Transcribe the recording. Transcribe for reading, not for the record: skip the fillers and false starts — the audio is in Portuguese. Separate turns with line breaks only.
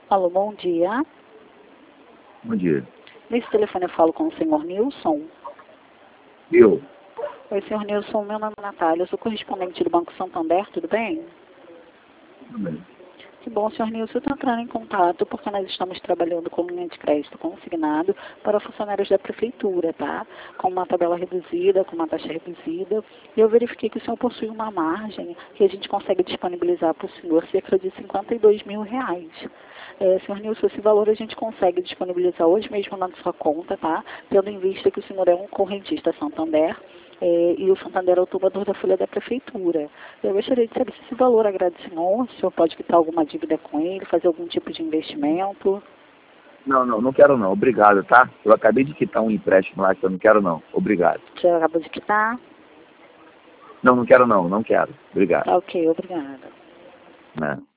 Alô, bom dia.
Bom dia.
Nesse telefone eu falo com o senhor Nilson.
Eu?
Oi, senhor Nilson, meu nome é Natália, eu sou correspondente do Banco Santander, tudo bem?
Tudo bem.
Que bom, senhor Nilson, eu estou entrando em contato porque nós estamos trabalhando com linha de crédito consignado para funcionários da prefeitura, tá? Com uma tabela reduzida, com uma taxa reduzida. E eu verifiquei que o senhor possui uma margem que a gente consegue disponibilizar para o senhor cerca de R$ 52.000. Senhor Nilson, esse valor a gente consegue disponibilizar hoje mesmo na sua conta, tá? Tendo em vista que o senhor é um correntista Santander. E o Santander é o tomador da folha da prefeitura. Eu gostaria de saber se esse valor agrada o senhor pode quitar alguma dívida com ele, fazer algum tipo de investimento.
Não quero não. Obrigado, tá? Eu acabei de quitar um empréstimo lá que eu não quero não. Obrigado.
Você acabou de quitar?
Não quero não. Não quero. Obrigado.
Tá ok, obrigada.
Né?